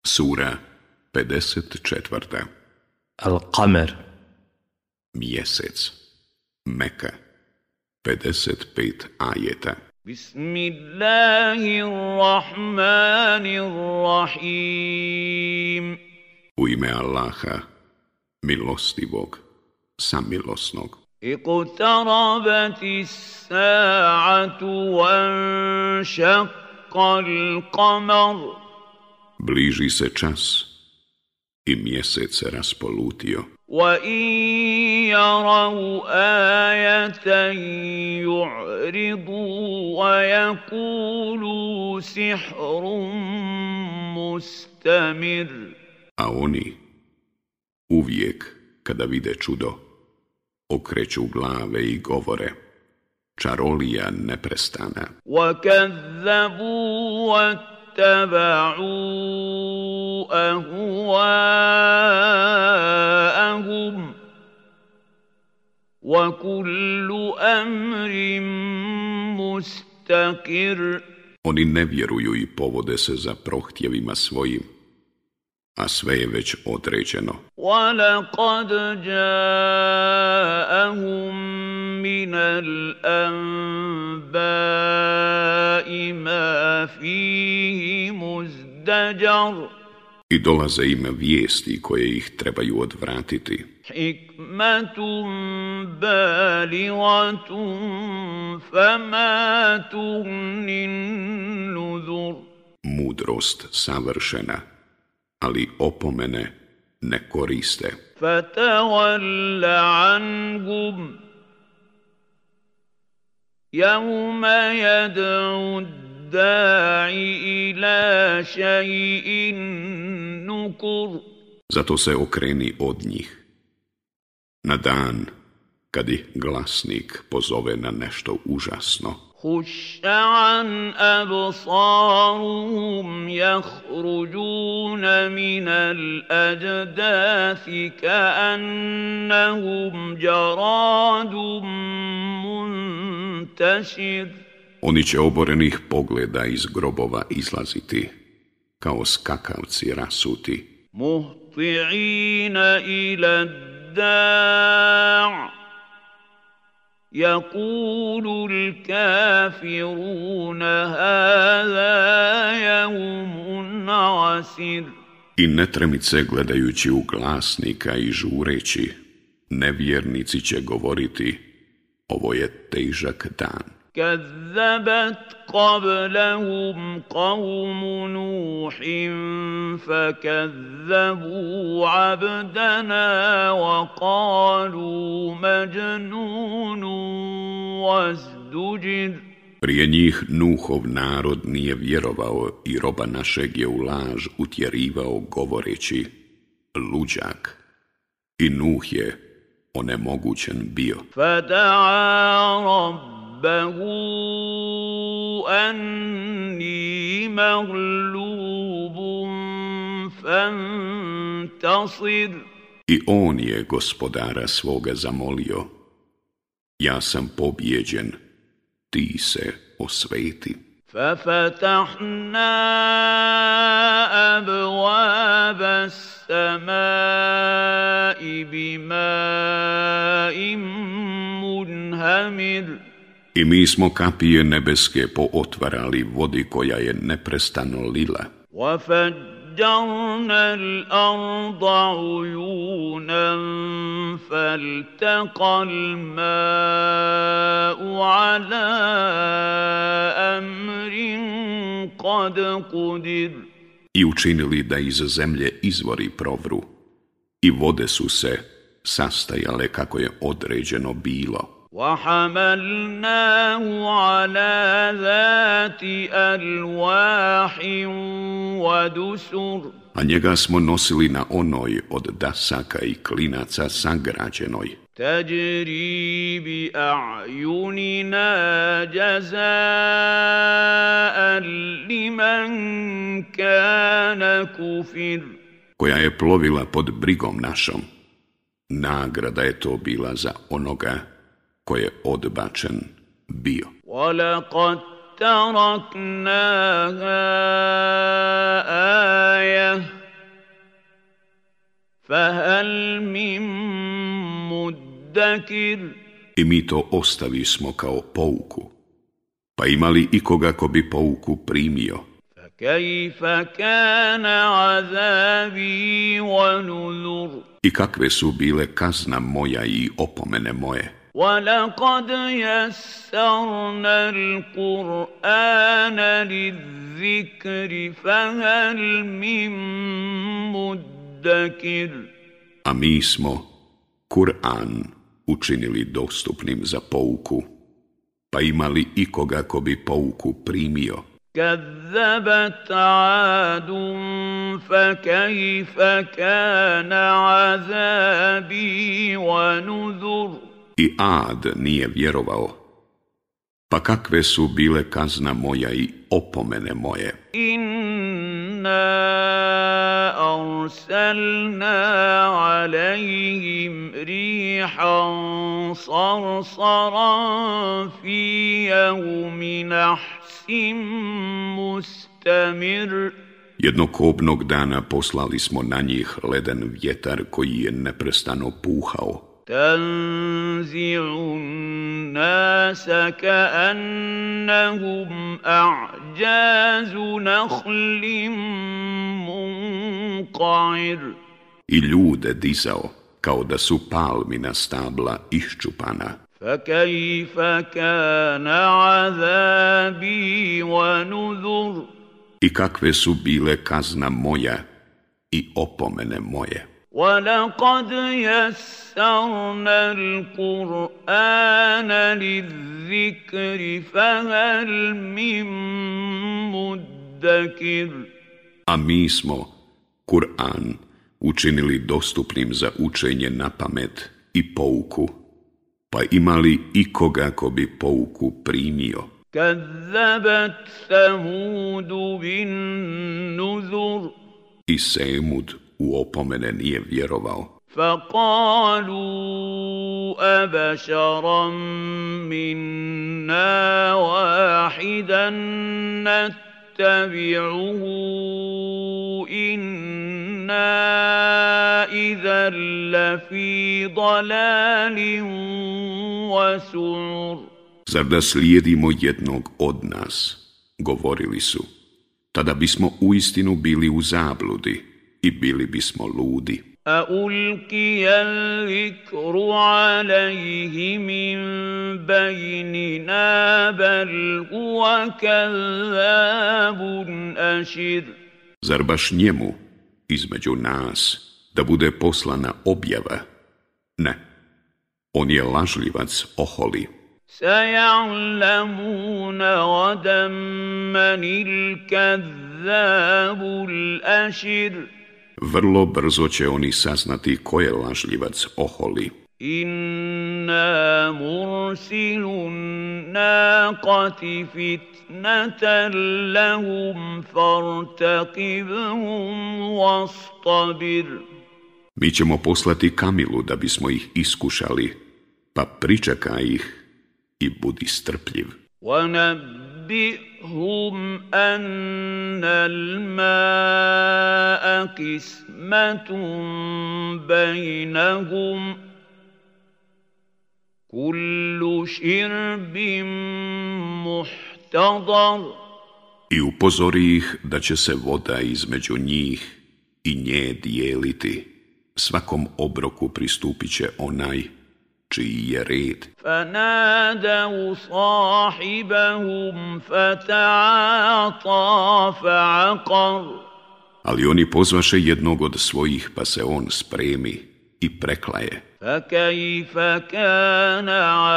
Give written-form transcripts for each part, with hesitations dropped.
Sura 54. Al-Qamer. Mjesec. Meka. 55 ajeta. Bismillahirrahmanirrahim. U ime Allaha, milostivog, samilosnog. Iqtarabati s-sa'atu wanšaqqal qamar. Bliži se čas i mjesec se raspolutio. وَإِنْ يَرَوْا آيَةً يُعْرِضُوا وَيَقُولُوا سِحْرٌ مُسْتَمِرٌ. A oni, uvijek kada vide čudo, okreću glave i govore: čarolija neprestana. وَكَذَّبُوا وَاتَّبَعُوا أَهْوَاءَهُمْ وَكُلُّ أَمْرٍ مُسْتَقِرٌ. Oni ne vjeruju i povode se za prohtjevima svojim, a sve je već određeno. وَلَقَدْ جَاءَهُم مِّنَ الْأَنبَاءِ مَا فِيهِ مُزْدَجَرٌ. I dolaze im vijesti koje ih trebaju odvratiti. حِكْمَةٌ بَالِغَةٌ فَمَا تُغْنِ النُّذُرُ. Mudrost savršena, ali opomene ne koriste. فَتَوَلَّ عَنْهُمْ يَوْمَ يَدْعُ الدَّاعِ إِلَى شَيْءٍ نُكُرٍ. Zato se okreni od njih. Na dan kad ih glasnik pozove na nešto užasno. خُشَّ عَنْ أَبْصَارُهُمْ يَخْرُجُونَ مِنَ الْأَجْدَاثِ كَأَنَّهُمْ جَرَادٌ مُنْتَشِرٌ. Oni će oborenih pogleda iz grobova izlaziti, kao skakavci rasuti. مُهْطِعِينَ إِلَى الدَّاعِ يَقُولُ الْكَافِرُونَ هَذَا يَوْمٌ عَسِرٌ. I netremice gledajući u glasnika i žureći, nevjernici će govoriti: ovo je težak dan. كَذَّبَتْ قَبْلَهُمْ قَوْمُ نُوحٍ فَكَذَّبُوا عَبْدَنَا وَقَالُوا مَجْنُونٌ وَازْدُجِرٌ. Prije njih Nuhov narod nije vjerovao i roba našeg je u laž utjerivao govoreći: luđak. I Nuh je onemogućen bio. فَدَعَا رَبَّهُ أَنِّي مَغْلُوبٌ فَانْتَصِرْ. I on je gospodara svoga zamolio: ja sam pobjeđen, ti se osveti. فَفَتَحْنَا أَبْوَابَ السَّمَاءِ بِمَاءٍ مُنْهَمِرٍ. I mi smo kapije nebeske pootvarali vodi koja je neprestano lila. وَفَجَّرْنَا الْأَرْضَ عُيُونًا فَالْتَقَى الْمَاءُ عَلَى أَمْرٍ قَدْ قُدِرَ. I učinili da iz zemlje izvori provru, i vode su se sastajale kako je određeno bilo. وَحَمَلْنَاهُ عَلَى ذَاتِ أَلْوَاحٍ وَدُسُرٍ. A njega smo nosili na onoj od dasaka i klinaca sagrađenoj. تَجْرِي بِأَعْيُنِنَا جَزَاءً لِمَنْ كَانَ كُفِرَ. Koja je plovila pod brigom našom. Nagrada je to bila za onoga ko je odbačen bio. وَلَقَدْ تَرَكْنَاهَا آيَةً فهل من مدكر I mi to ostavismo kao pouku. Pa ima li ikoga ko bi pouku primio? فكيف كان عذابي ونذر I kakve su bile kazna moja i opomene moje? ولقد يسرنا القرآن للذكر فهل من مدكر A mi smo Kur'an učinili dostupnim za pouku, pa ima li ikoga ko bi pouku primio? كذبت عاد فكيف كان عذابي ونذر I Ad nije vjerovao, pa kakve su bile kazna moja i opomene moje? إنا أرسلنا عليهم ريحا صرصرا في يوم نحس مستمر Jednog kobnog dana poslali smo na njih leden vjetar koji je neprestano puhao. تنزع الناس كأنهم أعجاز نخل منقعر I ljude dizao kao da su palmina stabla iščupana. فكيف كان عذابي ونذر I kakve su bile kazna moja i opomene moje? ولقد يسرنا القرآن للذكر فهل من مدكر A mi smo Kur'an učinili dostupnim za učenje na pamet i pouku, pa ima li ikoga ko bi pouku primio? كذبت ثمود بالنذر I Semud u opomene nije vjerovao. فقالوا أبشرا منا واحدا نتبعه إنا إذا لفي ضلال وسعر Zar da slijedimo jednog od nas, govorili su, tada bismo uistinu bili u zabludi i bili bismo ludi. أألقي الذكر عليه من بيننا بل هو كذاب أشر Zar baš njemu, između nas, da bude poslana objava? Ne, on je lažljivac oholi. سيعلمون غدا من الكذاب الأشر Vrlo brzo će oni saznati ko je lažljivac oholi. إنا مرسل الناقة فتنة لهم فارتقبهم واصطبر Mi ćemo poslati Kamilu da bismo ih iskušali, pa pričekaj ih i budi strpljiv. ونبئهم أن الماء قسمة بينهم كل شرب محتضر I upozori ih da će se voda između njih i nje dijeliti. Svakom obroku pristupit će onaj čiji je red. فنادوا صاحبهم فتعاطى فعقر Ali oni pozvaše jednog od svojih, pa se on spremi i preklaje. فكيف كان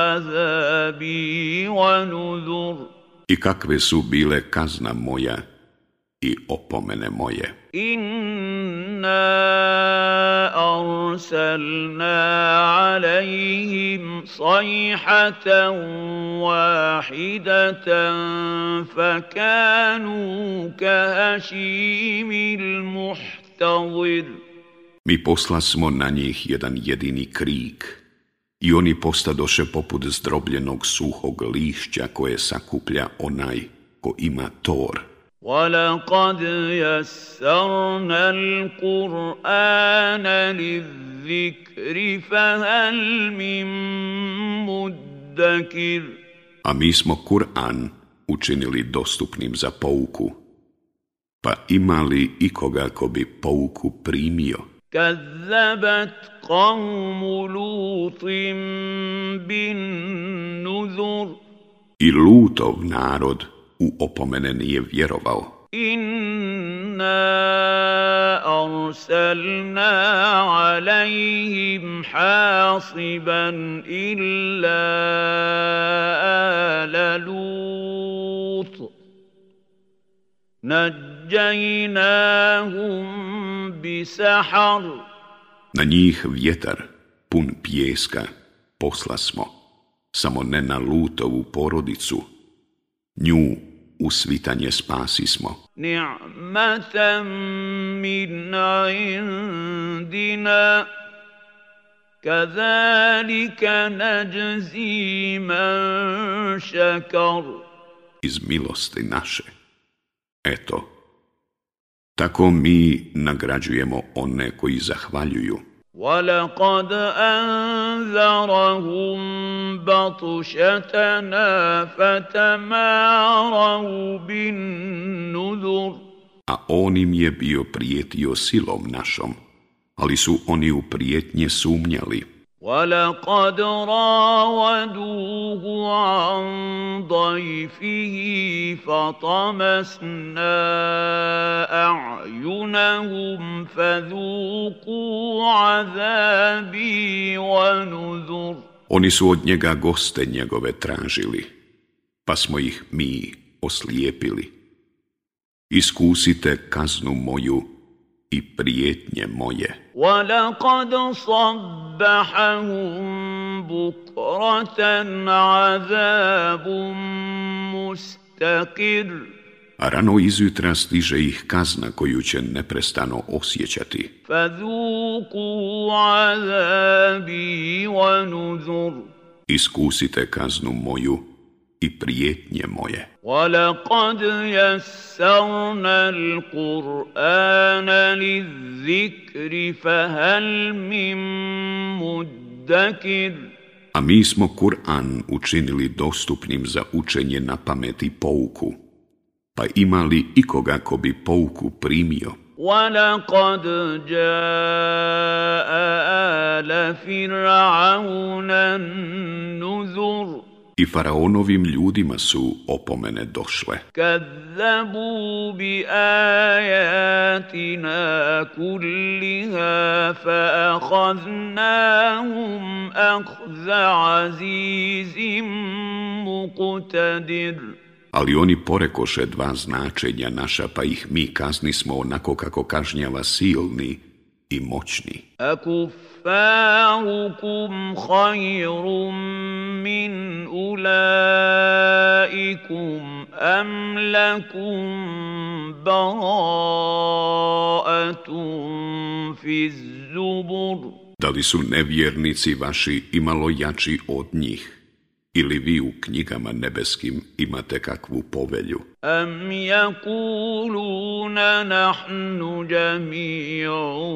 عذابي ونذر I kakve su bile kazna moja i opomene moje? إنا أرسلنا عليهم صيحة واحدة فكانوا كهشيم المحتضر Mi poslasmo na njih jedan jedini krik i oni postadoše poput zdrobljenog suhog lišća koje sakuplja onaj ko ima tor. وَلَقَدْ يَسَّرْنَا الْقُرْآنَ لِلذِّكْرِ فَهَلْ مِن مُّدَّكِرٍ. A mi smo Kur'an učinili dostupnim za pouku, pa ima li ikoga ko bi pouku primio? كَذَّبَتْ قَوْمُ لُوطٍ بِالنُّذُرِ. I Lutov narod u opomene nije vjerovao. إِنَّا أَرْسَلْنَا عَلَيْهِمْ حَاصِبًا إِلَّا آلَ لُوطٍ نَجَّيْنَاهُمْ بِسَحَرٍ. Na njih vjetar pun pijeska poslasmo, samo ne na Lutovu porodicu. Nju u svitanje spasismo. نِعْمَةً مِّنْ عِندِنَا كَذَلِكَ نَجْزِي مَنْ شَكَرَ. Iz milosti naše. Eto, tako mi nagrađujemo one koji zahvaljuju. وَلَقَدْ أَنذَرَهُمْ بَطْشَتَنَا فَتَمَارَوْا بِالنُّذُرِ. A on im je bio prijetio silom našom, ali su oni u prijetnje sumnjali. وَلَقَدْ رَاوَدُوهُ عَنْ ضَيْفِهِ فَطَمَسْنَا أَعْيُنَهُمْ فَذُوقُوا عَذَابِي وَنُذُرِ. Oni su od njega goste njegove tražili, pa smo ih mi oslijepili. Iskusite kaznu moju i prijetnje moje. وَلَقَدْ صَبَّحَهُم بُكْرَةً عَذَابٌ مُسْتَقِرٌ. A rano izjutra stiže ih kazna koju će neprestano osjećati. فَذُوقُوا عَذَابِي وَنُذُرِ. Iskusite kaznu moju i prijetnje moje. وَلَقَدْ يَسَّرْنَا الْقُرْآنَ لِلذِّكْرِ فَهَلْ مِن مُّدَّكِرٍ. A mi smo Kur'an učinili dostupnim za učenje na pamet i pouku, pa ima li ikoga ko bi pouku primio? وَلَقَدْ جَاءَ آلَ فِرْعَوْنَ النُّذُرُ. I faraonovim ljudima su opomene došle. كَذَّبُوا بِآيَاتِنَا كُلِّهَا فَأَخَذْنَاهُمْ أَخْذَ عَزِيزٍ مُقْتَدِرٍ. Ali oni porekoše dva značenja naša, pa ih mi kaznismo onako kako kažnjava silni i moćni. أَكُفَّارُكُمْ خَيْرٌ مِّنْ أُولَئِكُمْ أَمْ لَكُمْ بَرَاءَةٌ فِي الزُّبُرِ. Da li su nevjernici vaši imalo jači od njih? Ili vi u knjigama nebeskim imate kakvu povelju? أَمْ يَقُولُونَ نَحْنُ جَمِيعٌ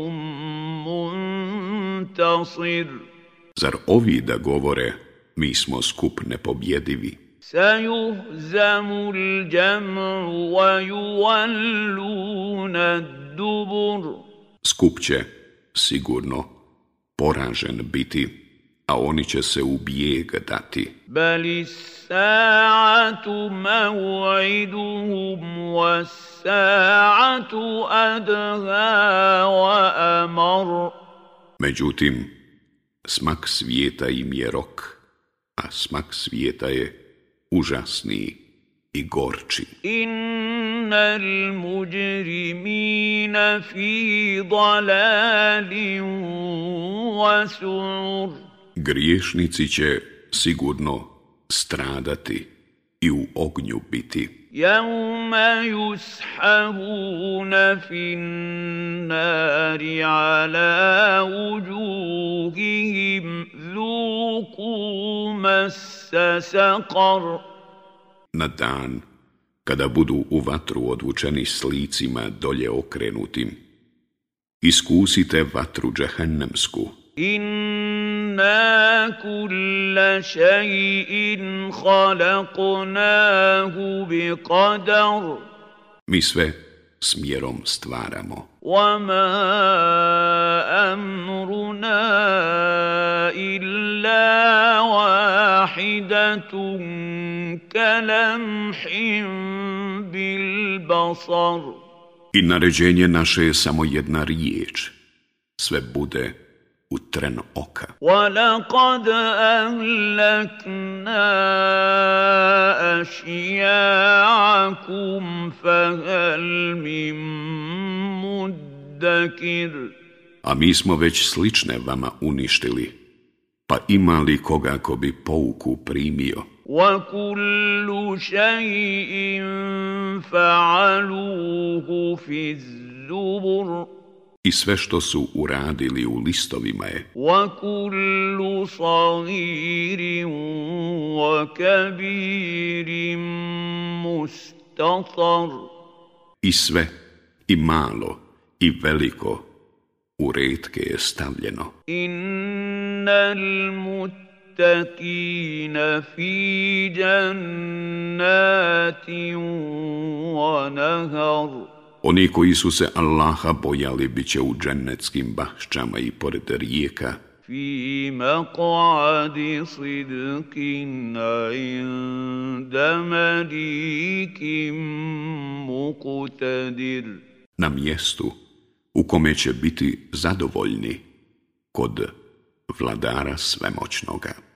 مُنْتَصِرٌ. Zar ovi da govore, mi smo skup nepobjedivi? سَيُهْزَمُ الْجَمْعُ وَيُوَلُّونَ الدُّبُرَ. Skup će, sigurno, poražen biti, a oni će se u bijeg dati. بَلِ السَّاعَةُ مَوْعِدُهُمْ وَالسَّاعَةُ أَدْهَىٰ وَأَمَرُّ. Međutim, smak svijeta im je rok, a smak svijeta je užasniji i gorči. إِنَّ الْمُجْرِمِينَ فِي ضَلَالٍ وَسُعُرٍ. Griješnici će sigurno stradati i u ognju biti. يَوْمَ يُسْحَبُونَ فِي النَّارِ عَلَى وُجُوهِهِمْ ذُوقُوا مَسَّ سَقَرَ. Na dan kada budu u vatru odvučeni s licima dolje okrenutim. Iskusite vatru džehennemsku. Inna kulla šay'in khalaqnahu bi qadar. Mi sve s mjerom stvaramo. وَمَا أَمْرُنَا إِلَّا وَاحِدَةٌ كَلَمْحٍ بِالْبَصَرِ. I naređenje naše je samo jedna riječ. Sve bude u tren oka. وَلَقَدْ أَهْلَكْنَا أَشْيَاعَكُمْ فَهَلْ مِن مُدَّكِرٍ. A mi smo već slične vama uništili, pa ima li koga ko bi pouku primio? وَكُلُّ شَيْءٍ فَعَلُوهُ فِي الزُّبُرِ. I sve što su uradili u listovima je. وَكُلُّ صَغِيرٍ وَكَبِيرٍ مُسْتَطَرٍ. I sve, i malo, i veliko, u retke je stavljeno. Innal muttaqina fi jannatin wa nahar. Oni koji su se Allaha bojali bit će u džennetskim baščama i pored rijeka. Fi maq'adi sidqin inda malikin muqtadir. Na mjestu u kome će biti zadovoljni kod vladara svemoćnoga.